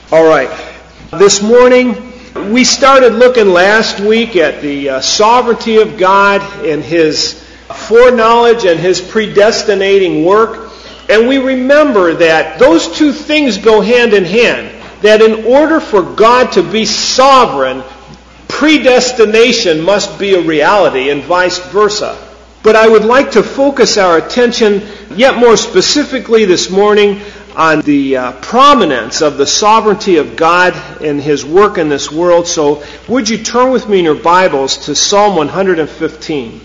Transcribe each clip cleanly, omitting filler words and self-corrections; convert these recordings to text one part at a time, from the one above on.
All right. This morning, we started looking last week at the sovereignty of God and His foreknowledge and His predestinating work. And we remember that those two things go hand in hand. That in order for God to be sovereign, predestination must be a reality and vice versa. But I would like to focus our attention yet more specifically this morning on the prominence of the sovereignty of God and His work in this world. So would you turn with me in your Bibles to Psalm 115.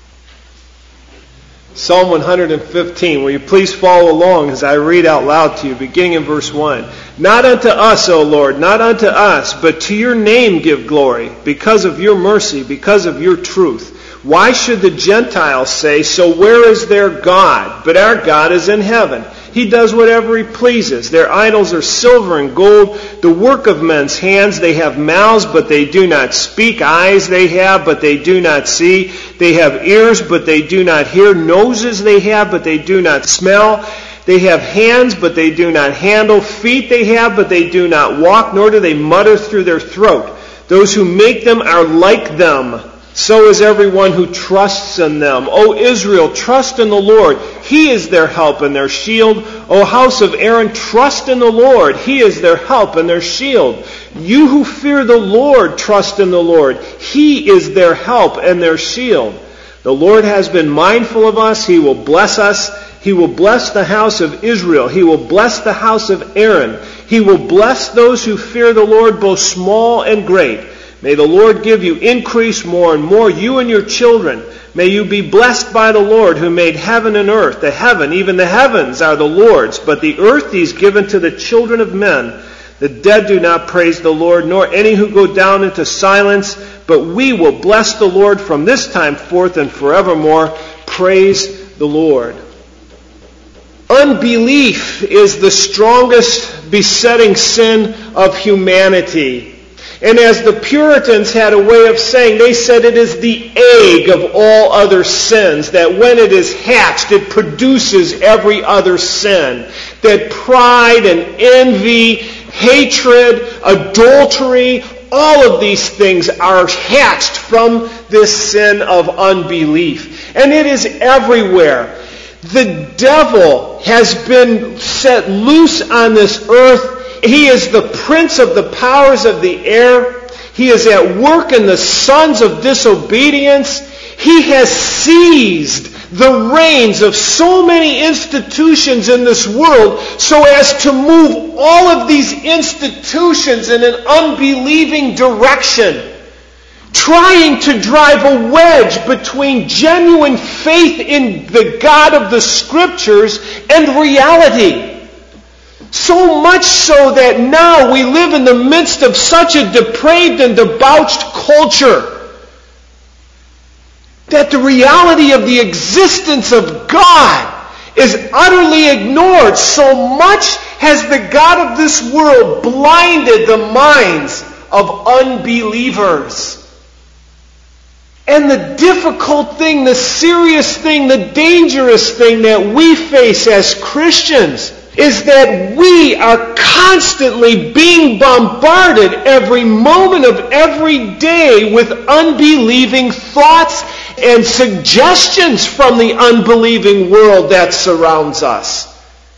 Psalm 115. Will you please follow along as I read out loud to you, beginning in verse 1. Not unto us, O Lord, not unto us, but to your name give glory, because of your mercy, because of your truth. Why should the Gentiles say, so where is their God? But our God is in heaven. He does whatever He pleases. Their idols are silver and gold, the work of men's hands. They have mouths, but they do not speak. Eyes they have, but they do not see. They have ears, but they do not hear. Noses they have, but they do not smell. They have hands, but they do not handle. Feet they have, but they do not walk, nor do they mutter through their throat. Those who make them are like them. So is everyone who trusts in them. O Israel, trust in the Lord. He is their help and their shield. O house of Aaron, trust in the Lord. He is their help and their shield. You who fear the Lord, trust in the Lord. He is their help and their shield. The Lord has been mindful of us. He will bless us. He will bless the house of Israel. He will bless the house of Aaron. He will bless those who fear the Lord, both small and great. May the Lord give you increase more and more, you and your children. May you be blessed by the Lord who made heaven and earth. The heaven, even the heavens, are the Lord's, but the earth He's given to the children of men. The dead do not praise the Lord, nor any who go down into silence, but we will bless the Lord from this time forth and forevermore. Praise the Lord. Unbelief is the strongest besetting sin of humanity. And as the Puritans had a way of saying, they said it is the egg of all other sins, that when it is hatched, it produces every other sin. That pride and envy, hatred, adultery, all of these things are hatched from this sin of unbelief. And it is everywhere. The devil has been set loose on this earth. He is the prince of the powers of the air. He is at work in the sons of disobedience. He has seized the reins of so many institutions in this world so as to move all of these institutions in an unbelieving direction, trying to drive a wedge between genuine faith in the God of the Scriptures and reality. So much so that now we live in the midst of such a depraved and debauched culture that the reality of the existence of God is utterly ignored. So much has the God of this world blinded the minds of unbelievers. And the difficult thing, the serious thing, the dangerous thing that we face as Christians is that we are constantly being bombarded every moment of every day with unbelieving thoughts and suggestions from the unbelieving world that surrounds us.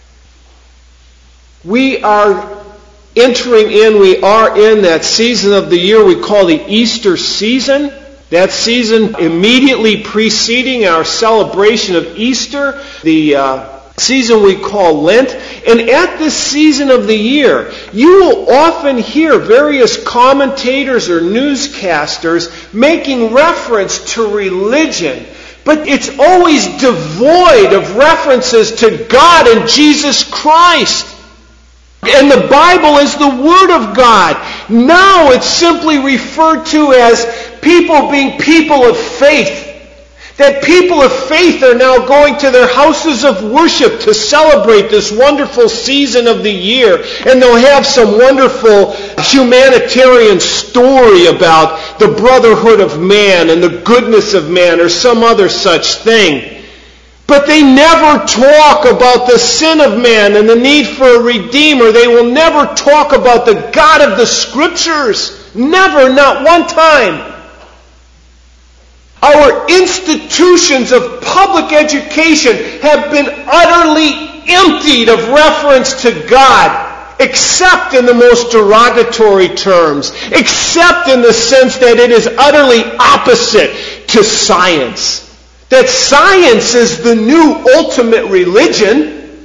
We are in that season of the year we call the Easter season. That season immediately preceding our celebration of Easter, the season we call Lent. And at this season of the year, you will often hear various commentators or newscasters making reference to religion. But it's always devoid of references to God and Jesus Christ. And the Bible is the Word of God. Now it's simply referred to as people being people of faith. That people of faith are now going to their houses of worship to celebrate this wonderful season of the year. And they'll have some wonderful humanitarian story about the brotherhood of man and the goodness of man or some other such thing. But they never talk about the sin of man and the need for a Redeemer. They will never talk about the God of the Scriptures. Never, not one time. Our institutions of public education have been utterly emptied of reference to God, except in the most derogatory terms, except in the sense that it is utterly opposite to science. That science is the new ultimate religion.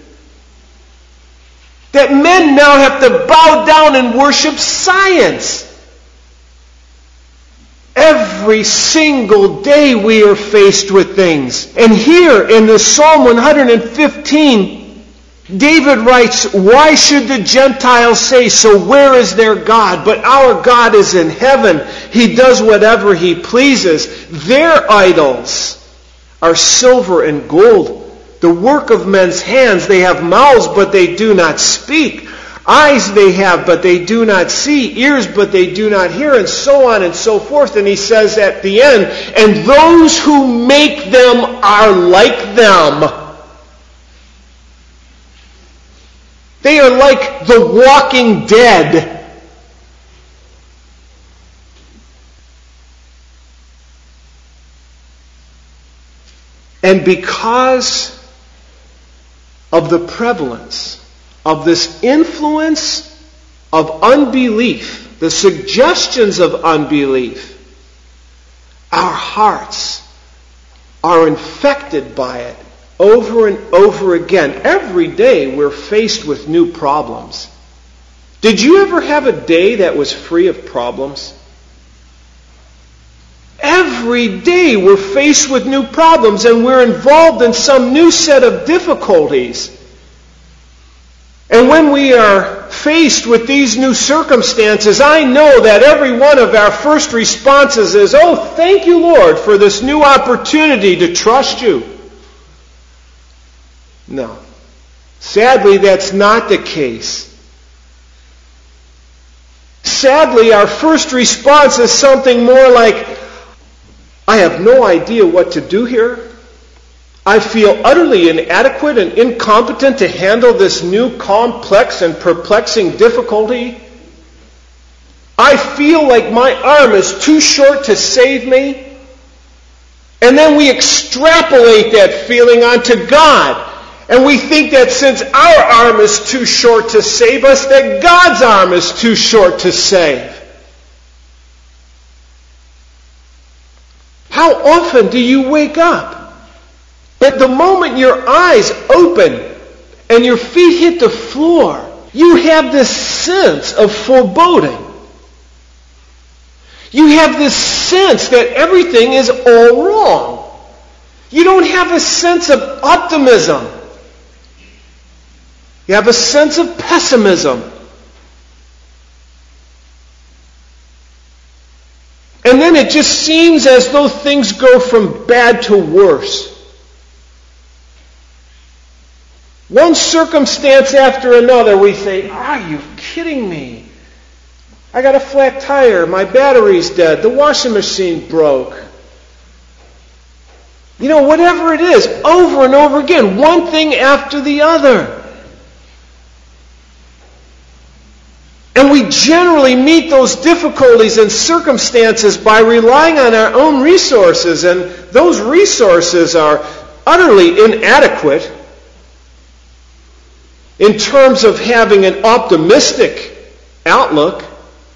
That men now have to bow down and worship science. Every single day we are faced with things. And here in the Psalm 115, David writes, "Why should the Gentiles say, 'So where is their God?' But our God is in heaven. He does whatever He pleases. Their idols are silver and gold, the work of men's hands. They have mouths, but they do not speak. Eyes they have, but they do not see. Ears, but they do not hear," and so on and so forth. And he says at the end, "And those who make them are like them." They are like the walking dead. And because of the prevalence of this influence of unbelief, the suggestions of unbelief, our hearts are infected by it over and over again. Every day we're faced with new problems. Did you ever have a day that was free of problems? Every day we're faced with new problems and we're involved in some new set of difficulties. And when we are faced with these new circumstances, I know that every one of our first responses is, "Oh, thank you, Lord, for this new opportunity to trust you." No. Sadly, that's not the case. Sadly, our first response is something more like, "I have no idea what to do here. I feel utterly inadequate and incompetent to handle this new complex and perplexing difficulty. I feel like my arm is too short to save me." And then we extrapolate that feeling onto God. And we think that since our arm is too short to save us, that God's arm is too short to save. How often do you wake up? At the moment your eyes open and your feet hit the floor, you have this sense of foreboding. You have this sense that everything is all wrong. You don't have a sense of optimism. You have a sense of pessimism. And then it just seems as though things go from bad to worse. One circumstance after another, we say, "Are you kidding me? I got a flat tire, my battery's dead, the washing machine broke." You know, whatever it is, over and over again, one thing after the other. And we generally meet those difficulties and circumstances by relying on our own resources, and those resources are utterly inadequate in terms of having an optimistic outlook.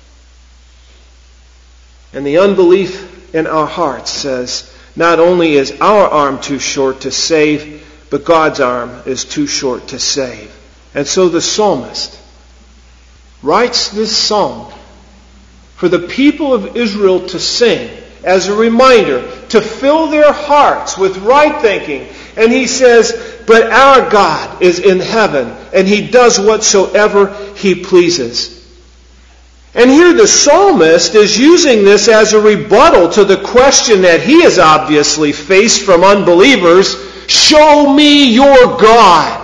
And the unbelief in our hearts says, not only is our arm too short to save, but God's arm is too short to save. And so the psalmist writes this psalm for the people of Israel to sing as a reminder, to fill their hearts with right thinking. And he says, "But our God is in heaven, and He does whatsoever He pleases." And here the psalmist is using this as a rebuttal to the question that he has obviously faced from unbelievers, "Show me your God.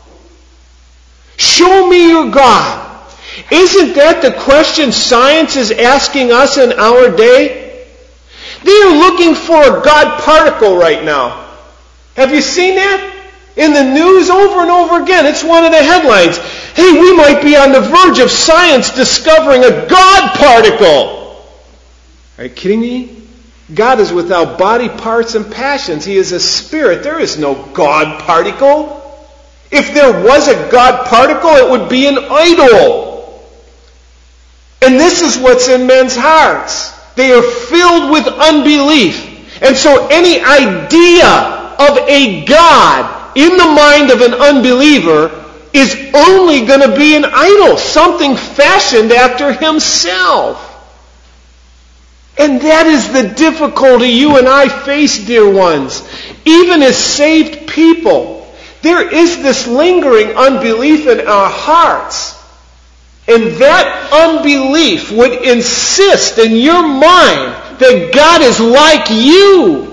Show me your God." Isn't that the question science is asking us in our day? They are looking for a God particle right now. Have you seen that? In the news over and over again. It's one of the headlines. Hey, we might be on the verge of science discovering a God particle. Are you kidding me? God is without body parts and passions. He is a spirit. There is no God particle. If there was a God particle, it would be an idol. And this is what's in men's hearts. They are filled with unbelief. And so any idea of a God in the mind of an unbeliever is only going to be an idol, something fashioned after himself. And that is the difficulty you and I face, dear ones. Even as saved people, there is this lingering unbelief in our hearts. And that unbelief would insist in your mind that God is like you.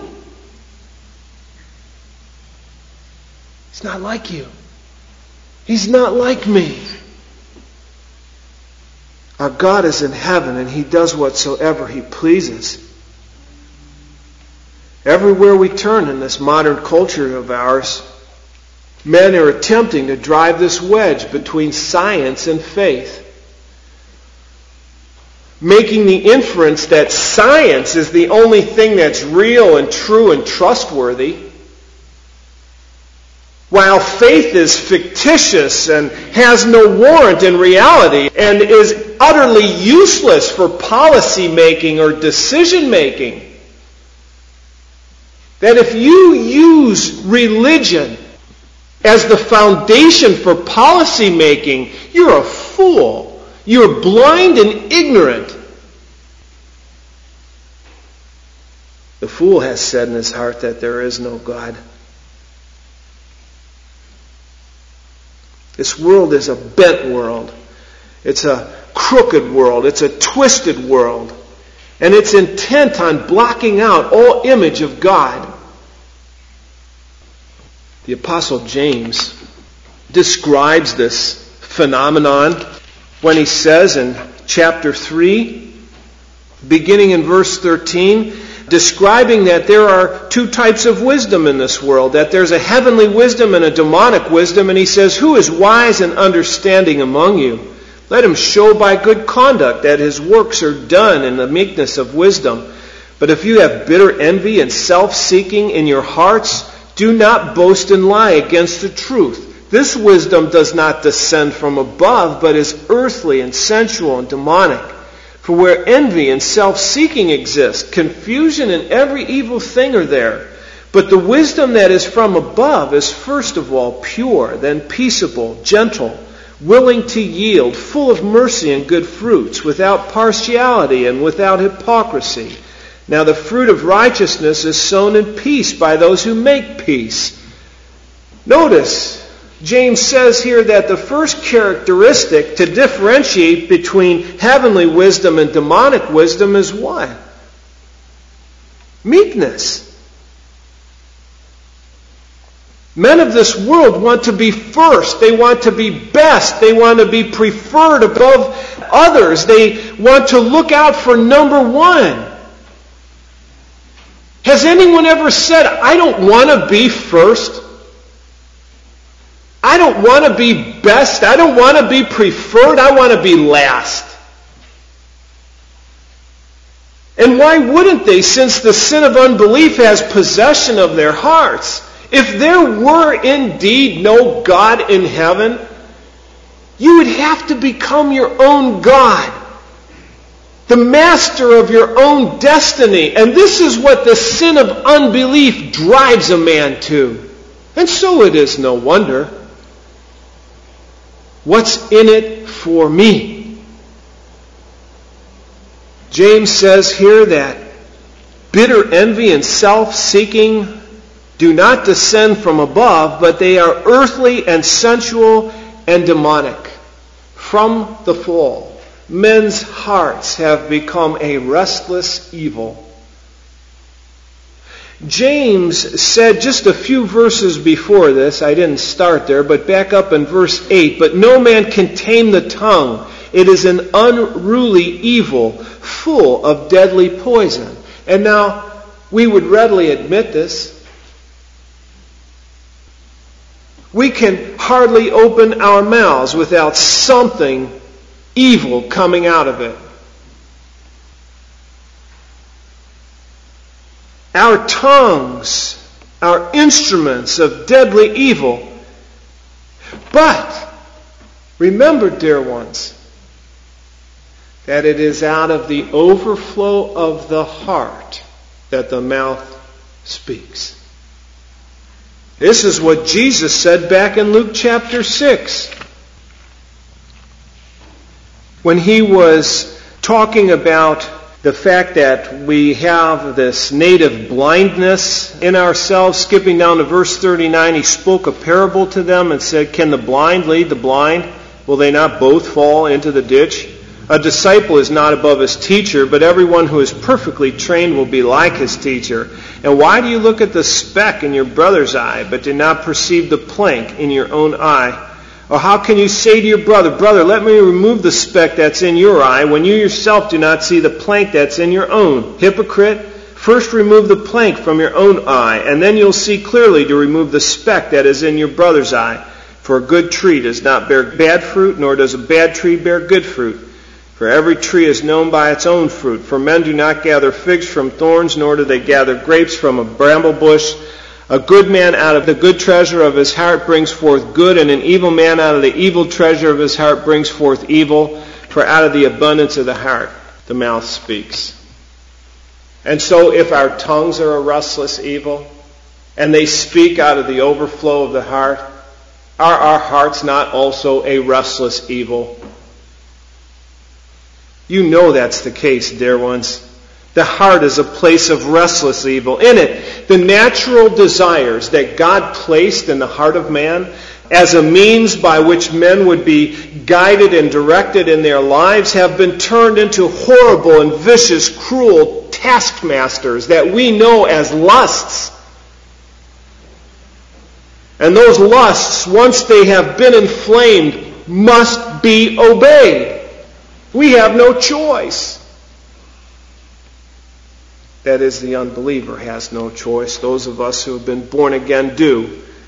He's not like you. He's not like me. Our God is in heaven and He does whatsoever He pleases. Everywhere we turn in this modern culture of ours, men are attempting to drive this wedge between science and faith, making the inference that science is the only thing that's real and true and trustworthy, while faith is fictitious and has no warrant in reality and is utterly useless for policy making or decision making. That if you use religion as the foundation for policy making, you're a fool. You're blind and ignorant. The fool has said in his heart that there is no God. This world is a bent world. It's a crooked world. It's a twisted world. And it's intent on blocking out all image of God. The Apostle James describes this phenomenon when he says in chapter 3, beginning in verse 13, describing that there are two types of wisdom in this world, that there's a heavenly wisdom and a demonic wisdom, and he says, "Who is wise and understanding among you? Let him show by good conduct that his works are done in the meekness of wisdom. But if you have bitter envy and self-seeking in your hearts, do not boast and lie against the truth. This wisdom does not descend from above, but is earthly and sensual and demonic. For where envy and self-seeking exist, confusion and every evil thing are there. But the wisdom that is from above is first of all pure, then peaceable, gentle, willing to yield, full of mercy and good fruits, without partiality and without hypocrisy. Now the fruit of righteousness is sown in peace by those who make peace." Notice, James says here that the first characteristic to differentiate between heavenly wisdom and demonic wisdom is what? Meekness. Men of this world want to be first. They want to be best. They want to be preferred above others. They want to look out for number one. Has anyone ever said, "I don't want to be first. I don't want to be best. I don't want to be preferred. I want to be last"? And why wouldn't they, since the sin of unbelief has possession of their hearts? If there were indeed no God in heaven, you would have to become your own God, the master of your own destiny. And this is what the sin of unbelief drives a man to. And so it is no wonder. What's in it for me? James says here that bitter envy and self-seeking do not descend from above, but they are earthly and sensual and demonic. From the fall, men's hearts have become a restless evil. James said just a few verses before this, I didn't start there, but back up in verse 8, "But no man can tame the tongue. It is an unruly evil, full of deadly poison." And now, we would readily admit this. We can hardly open our mouths without something evil coming out of it. Our tongues are instruments of deadly evil. But remember, dear ones, that it is out of the overflow of the heart that the mouth speaks. This is what Jesus said back in Luke chapter 6. When he was talking about the fact that we have this native blindness in ourselves, skipping down to verse 39, he spoke a parable to them and said, "Can the blind lead the blind? Will they not both fall into the ditch? A disciple is not above his teacher, but everyone who is perfectly trained will be like his teacher. And why do you look at the speck in your brother's eye, but do not perceive the plank in your own eye? Or how can you say to your brother, 'Brother, let me remove the speck that's in your eye,' when you yourself do not see the plank that's in your own? Hypocrite, first remove the plank from your own eye, and then you'll see clearly to remove the speck that is in your brother's eye. For a good tree does not bear bad fruit, nor does a bad tree bear good fruit. For every tree is known by its own fruit. For men do not gather figs from thorns, nor do they gather grapes from a bramble bush. A good man out of the good treasure of his heart brings forth good, and an evil man out of the evil treasure of his heart brings forth evil. For out of the abundance of the heart the mouth speaks." And so if our tongues are a restless evil, and they speak out of the overflow of the heart, are our hearts not also a restless evil? You know that's the case, dear ones. The heart is a place of restless evil. In it, the natural desires that God placed in the heart of man as a means by which men would be guided and directed in their lives have been turned into horrible and vicious, cruel taskmasters that we know as lusts. And those lusts, once they have been inflamed, must be obeyed. We have no choice. That is, the unbeliever has no choice. Those of us who have been born again do.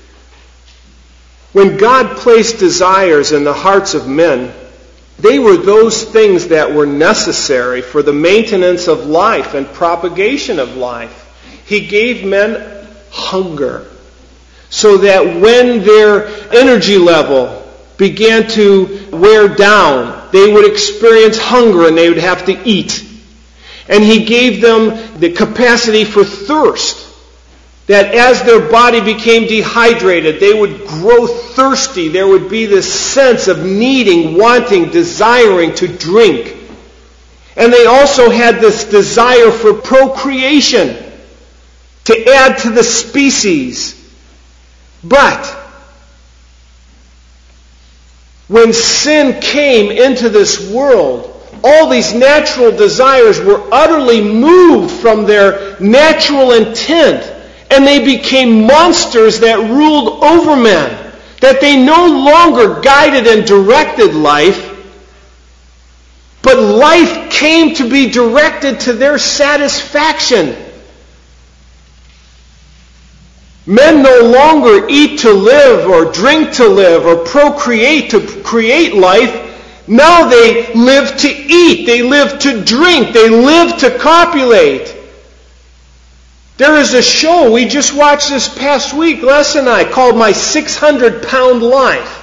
When God placed desires in the hearts of men, they were those things that were necessary for the maintenance of life and propagation of life. He gave men hunger, so that when their energy level began to wear down, they would experience hunger and they would have to eat. And He gave them the capacity for thirst, that as their body became dehydrated, they would grow thirsty. There would be this sense of needing, wanting, desiring to drink. And they also had this desire for procreation, to add to the species. But when sin came into this world, all these natural desires were utterly moved from their natural intent, and they became monsters that ruled over men, that they no longer guided and directed life, but life came to be directed to their satisfaction. Men no longer eat to live or drink to live or procreate to create life. Now they live to eat, they live to drink, they live to copulate. There is a show we just watched this past week, Les and I, called My 600-Pound Life.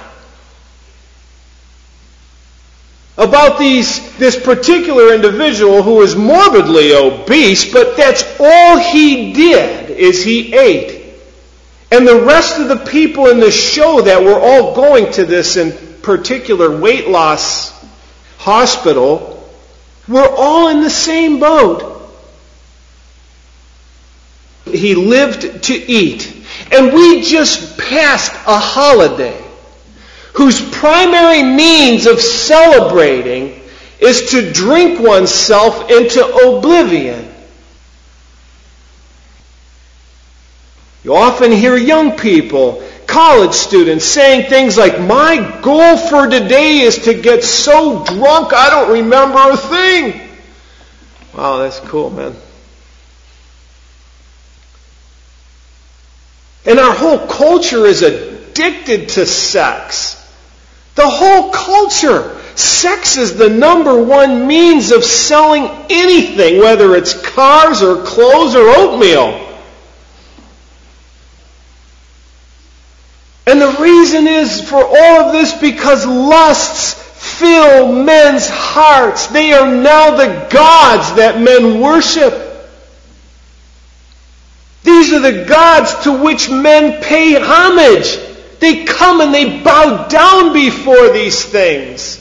About this particular individual who was morbidly obese, but that's all he did is he ate. And the rest of the people in the show that were all going to this in particular weight loss hospital were all in the same boat. He lived to eat. And we just passed a holiday whose primary means of celebrating is to drink oneself into oblivion. You often hear young people, college students, saying things like, "My goal for today is to get so drunk I don't remember a thing." Wow, that's cool, man. And our whole culture is a addicted to sex. The whole culture. Sex is the number one means of selling anything, whether it's cars or clothes or oatmeal. And the reason is for all of this because lusts fill men's hearts. They are now the gods that men worship. These are the gods to which men pay homage. They come and they bow down before these things.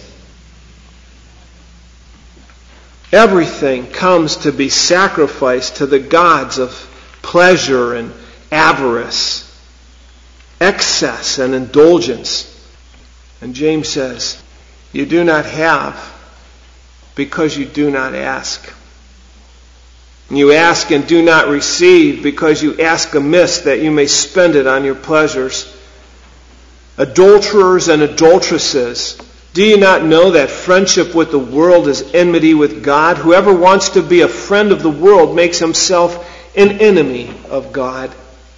Everything comes to be sacrificed to the gods of pleasure and avarice, excess and indulgence. And James says, you do not have because you do not ask. You ask and do not receive because you ask amiss that you may spend it on your pleasures. Adulterers and adulteresses, do you not know that friendship with the world is enmity with God? Whoever wants to be a friend of the world makes himself an enemy of God.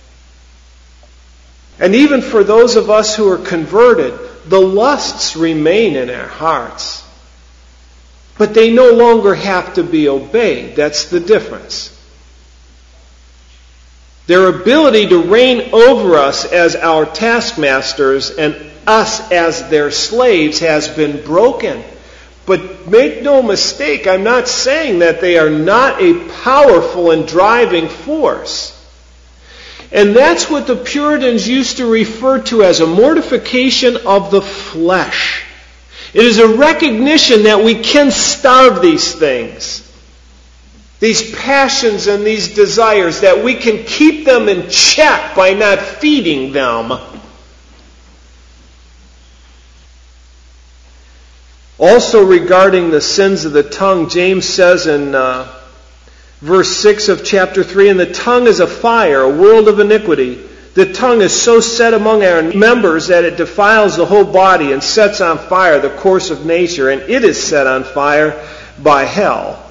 And even for those of us who are converted, the lusts remain in our hearts. But they no longer have to be obeyed. That's the difference. Their ability to reign over us as our taskmasters and us as their slaves has been broken. But make no mistake, I'm not saying that they are not a powerful and driving force. And that's what the Puritans used to refer to as a mortification of the flesh. It is a recognition that we can starve these things, these passions and these desires, that we can keep them in check by not feeding them. Also regarding the sins of the tongue, James says in verse 6 of chapter 3, and the tongue is a fire, a world of iniquity. The tongue is so set among our members that it defiles the whole body and sets on fire the course of nature, and it is set on fire by hell.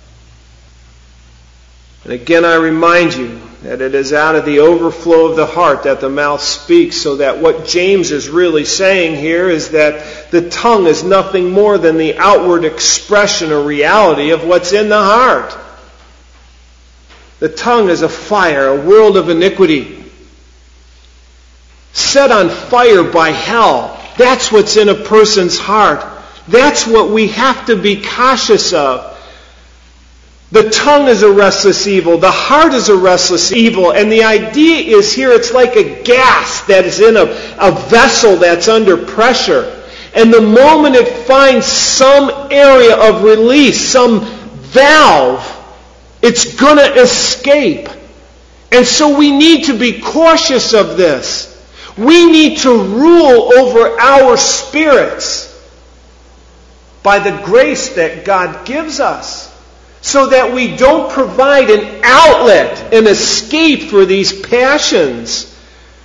And again I remind you that it is out of the overflow of the heart that the mouth speaks, so that what James is really saying here is that the tongue is nothing more than the outward expression or reality of what's in the heart. The tongue is a fire, a world of iniquity, set on fire by hell. That's what's in a person's heart. That's what we have to be cautious of. The tongue is a restless evil. The heart is a restless evil. And the idea is here, it's like a gas that is in a vessel that's under pressure. And the moment it finds some area of release, some valve, it's going to escape. And so we need to be cautious of this. We need to rule over our spirits by the grace that God gives us, so that we don't provide an outlet, an escape for these passions.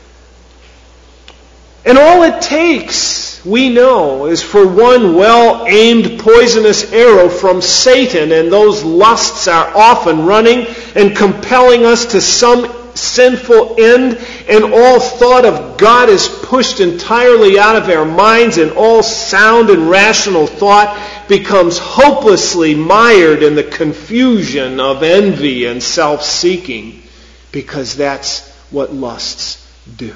And all it takes, we know, is for one well-aimed poisonous arrow from Satan, and those lusts are often running and compelling us to some sinful end, and all thought of God is pushed entirely out of our minds, and all sound and rational thought becomes hopelessly mired in the confusion of envy and self-seeking, because that's what lusts do.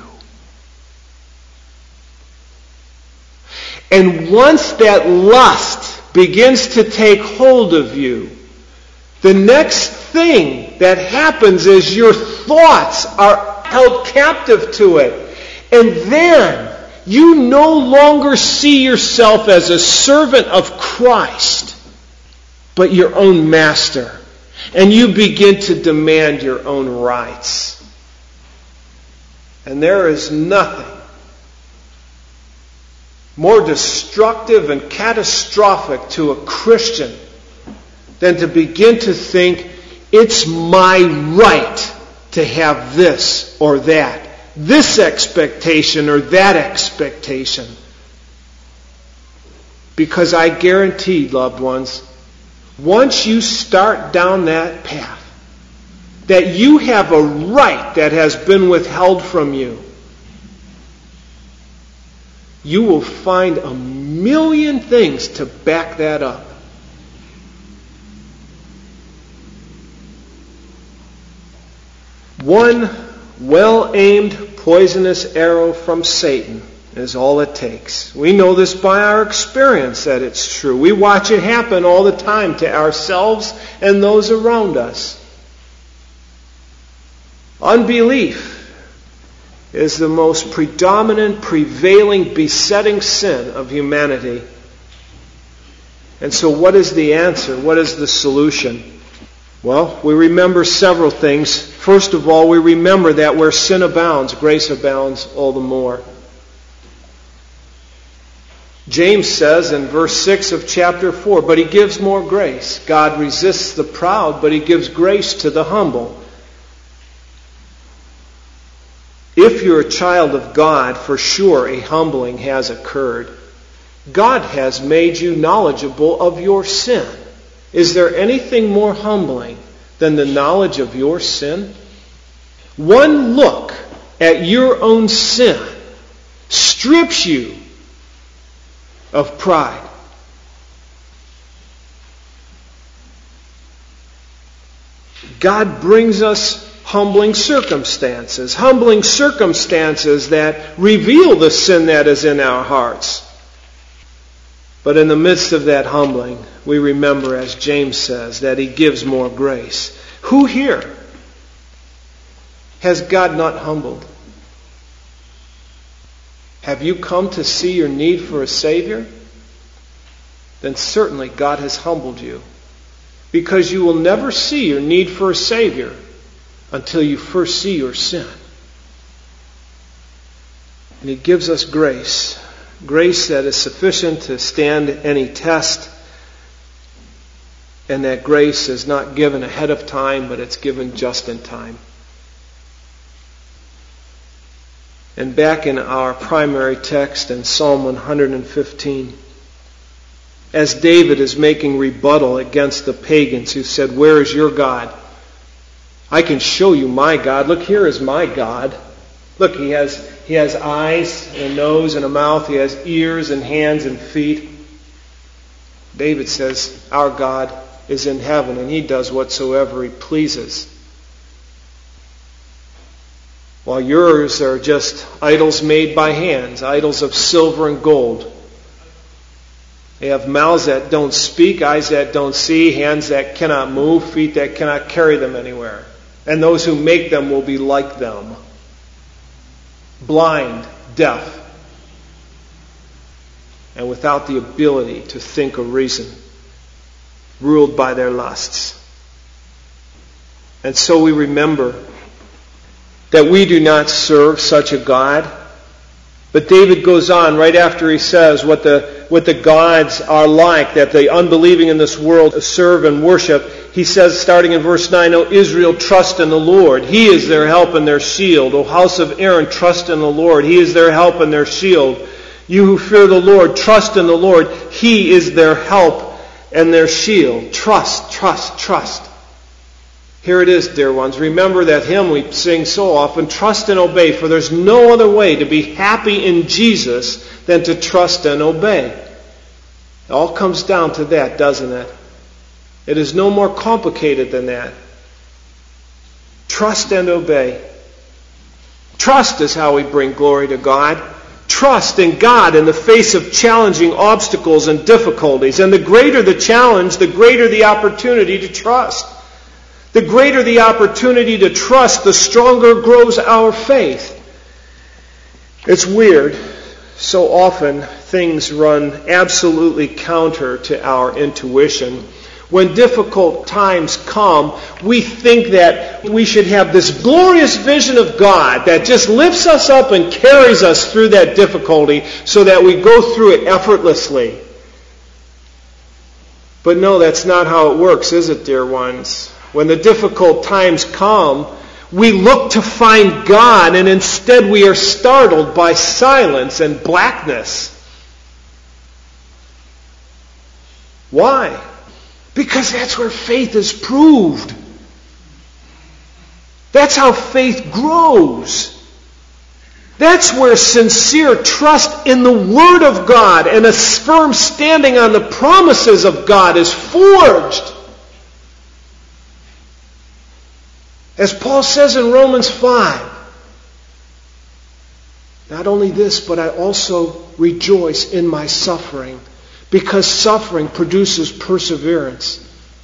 And once that lust begins to take hold of you, the next thing that happens is your thoughts are held captive to it. And then you no longer see yourself as a servant of Christ, but your own master. And you begin to demand your own rights. And there is nothing more destructive and catastrophic to a Christian than to begin to think, it's my right to have this or that, this expectation or that expectation. Because I guarantee, loved ones, once you start down that path, that you have a right that has been withheld from you, you will find a million things to back that up. One well-aimed poisonous arrow from Satan is all it takes. We know this by our experience that it's true. We watch it happen all the time to ourselves and those around us. Unbelief is the most predominant, prevailing, besetting sin of humanity. And so what is the answer? What is the solution? Well, we remember several things. First of all, we remember that where sin abounds, grace abounds all the more. James says in verse 6 of chapter 4, but he gives more grace. God resists the proud, but he gives grace to the humble. If you're a child of God, for sure a humbling has occurred. God has made you knowledgeable of your sin. Is there anything more humbling than the knowledge of your sin? One look at your own sin strips you of pride. God brings us humbling circumstances that reveal the sin that is in our hearts. But in the midst of that humbling, we remember, as James says, that he gives more grace. Who here has God not humbled? Have you come to see your need for a Savior? Then certainly God has humbled you, because you will never see your need for a Savior until you first see your sin. And he gives us grace. Grace that is sufficient to stand any test. And that grace is not given ahead of time, but it's given just in time. And back in our primary text in Psalm 115, as David is making rebuttal against the pagans who said, where is your God? I can show you my God. Look, here is my God. Look, he has eyes and a nose and a mouth. He has ears and hands and feet. David says, our God is in heaven and he does whatsoever he pleases. While yours are just idols made by hands, idols of silver and gold. They have mouths that don't speak, eyes that don't see, hands that cannot move, feet that cannot carry them anywhere. And those who make them will be like them. Blind, deaf, and without the ability to think or reason, ruled by their lusts. And so we remember that we do not serve such a God. But David goes on right after he says what the gods are like that the unbelieving in this world serve and worship. He says, starting in verse 9, O Israel, trust in the Lord. He is their help and their shield. O house of Aaron, trust in the Lord. He is their help and their shield. You who fear the Lord, trust in the Lord. He is their help and their shield. Trust, trust, trust. Here it is, dear ones. Remember that hymn we sing so often, trust and obey, for there's no other way to be happy in Jesus than to trust and obey. It all comes down to that, doesn't it? It is no more complicated than that. Trust and obey. Trust is how we bring glory to God. Trust in God in the face of challenging obstacles and difficulties. And the greater the challenge, the greater the opportunity to trust. The greater the opportunity to trust, the stronger grows our faith. It's weird. So often things run absolutely counter to our intuition. When difficult times come, we think that we should have this glorious vision of God that just lifts us up and carries us through that difficulty so that we go through it effortlessly. But no, that's not how it works, is it, dear ones? When the difficult times come, we look to find God, and instead we are startled by silence and blackness. Why? Because that's where faith is proved. That's how faith grows. That's where sincere trust in the Word of God and a firm standing on the promises of God is forged. As Paul says in Romans 5, not only this, but I also rejoice in my suffering, because suffering produces perseverance.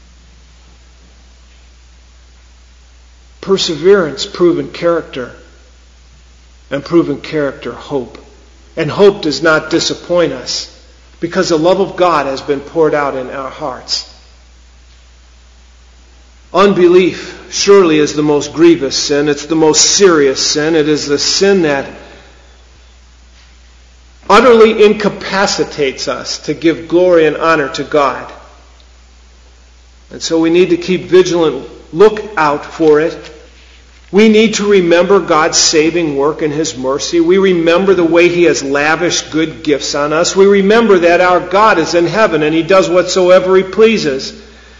Perseverance, proven character. And proven character, hope. And hope does not disappoint us, because the love of God has been poured out in our hearts. Unbelief surely is the most grievous sin. It's the most serious sin. It is the sin that utterly incapacitates us to give glory and honor to God. And so we need to keep vigilant look out for it. We need to remember God's saving work and His mercy. We remember the way He has lavished good gifts on us. We remember that our God is in heaven and He does whatsoever He pleases.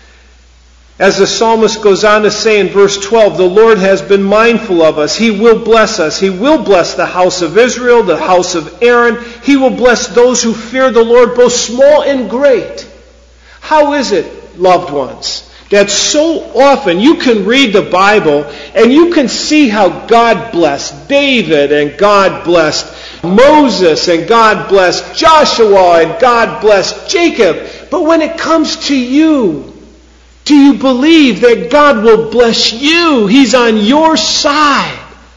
As the psalmist goes on to say in verse 12, the Lord has been mindful of us. He will bless us. He will bless the house of Israel, the house of Aaron. He will bless those who fear the Lord, both small and great. How is it, loved ones, that so often you can read the Bible and you can see how God blessed David and God blessed Moses and God blessed Joshua and God blessed Jacob. But when it comes to you, do you believe that God will bless you? He's on your side.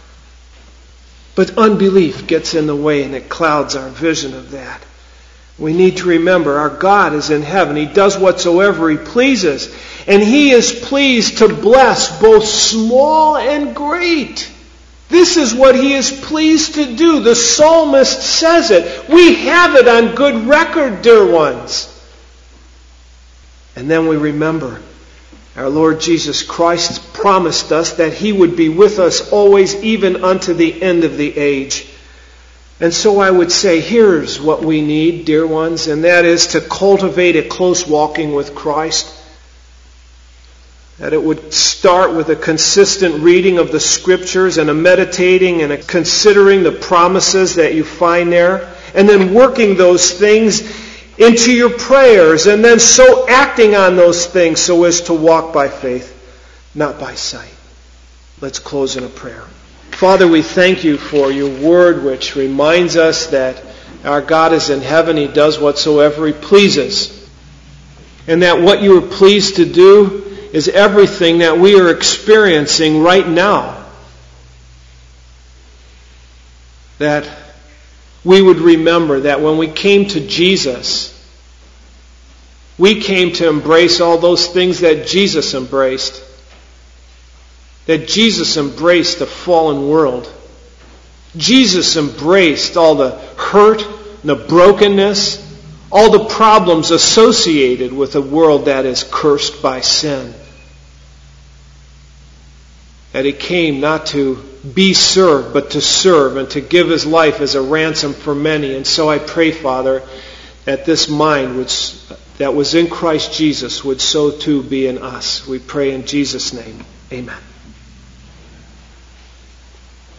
But unbelief gets in the way and it clouds our vision of that. We need to remember our God is in heaven. He does whatsoever He pleases. And He is pleased to bless both small and great. This is what He is pleased to do. The psalmist says it. We have it on good record, dear ones. And then we remember our Lord Jesus Christ promised us that He would be with us always, even unto the end of the age. And so I would say, here's what we need, dear ones, and that is to cultivate a close walking with Christ. That it would start with a consistent reading of the Scriptures and a meditating and a considering the promises that you find there, and then working those things into your prayers, and then so acting on those things so as to walk by faith, not by sight. Let's close in a prayer. Father, we thank You for Your word, which reminds us that our God is in heaven. He does whatsoever He pleases. And that what You are pleased to do is everything that we are experiencing right now. That we would remember that when we came to Jesus, we came to embrace all those things that Jesus embraced. That Jesus embraced the fallen world. Jesus embraced all the hurt and the brokenness, all the problems associated with a world that is cursed by sin. That He came not to be served, but to serve and to give His life as a ransom for many. And so I pray, Father, that this mind that was in Christ Jesus would so too be in us. We pray in Jesus' name. Amen.